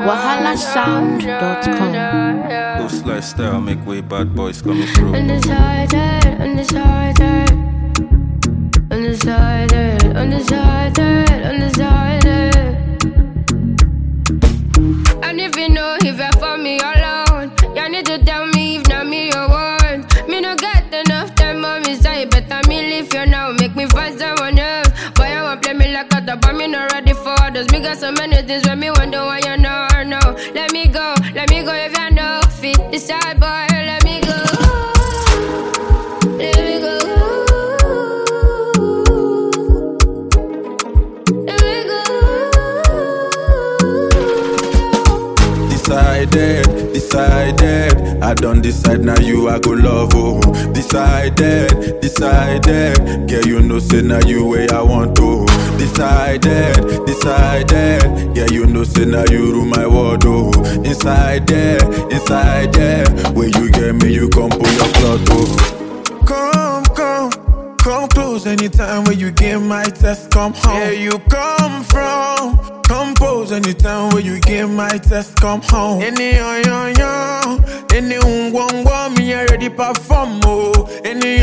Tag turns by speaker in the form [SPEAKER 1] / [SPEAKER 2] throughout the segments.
[SPEAKER 1] wahalasound.com.
[SPEAKER 2] Ghost lifestyle, make way, bad boys coming through.
[SPEAKER 3] Undecided. And if you know if you're for me alone, you need to tell me if not me you want. Me no get enough time on me side, better me leave you now, make me find someone else. Boy, I want play me like a top, but me not ready for others. Me got so many things when me wonder why you know. Let me go if you know fit. Decide, boy, let me go. Let me go.
[SPEAKER 2] Decided. I done decide now you I go love oh. Decided. Girl you know say now you way I want to. Decided. Yeah you know say now you rule my world oh. Inside there. Where you get me you come pull your cloth oh. Come close anytime when you get my test. Come home. Where you come from? Compose anytime when you get my test. Come home. Any me already perform oh. Any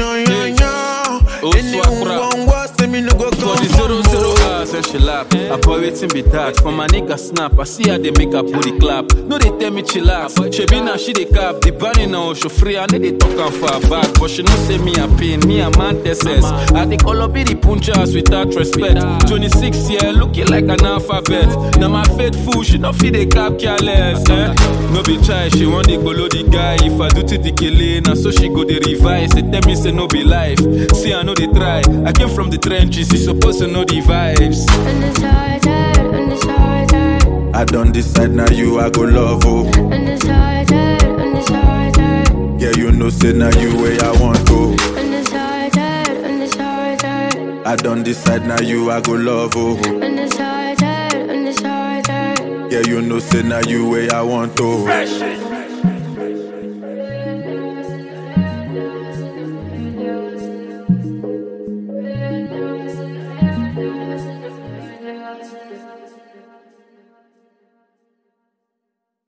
[SPEAKER 2] say me no go come
[SPEAKER 4] for the 00 hours and she laugh. I boy waiting be that. For my nigga snap, I see how they make her booty clap. No they tell me chillax. She be now she they cap. The bunny now she free. I need they talk and far back. But she no say me a pain. Me a man tesses. I they call up the punchers without respect. 26 year looking like an alphabet. Now my faithful she no feed the cap careless. No be try she want the below the guy. If I do to the killing, now so she go the revise. They tell me say no be life. See I know they try. I came from the trenches. You supposed to know the vibes.
[SPEAKER 3] Undecided.
[SPEAKER 2] I done decide now you I go love oh.
[SPEAKER 3] Undecided.
[SPEAKER 2] Yeah you know say now you way I want to.
[SPEAKER 3] Undecided.
[SPEAKER 2] I done decide now you I go love oh.
[SPEAKER 3] Undecided.
[SPEAKER 2] Yeah you know say now you way I want to.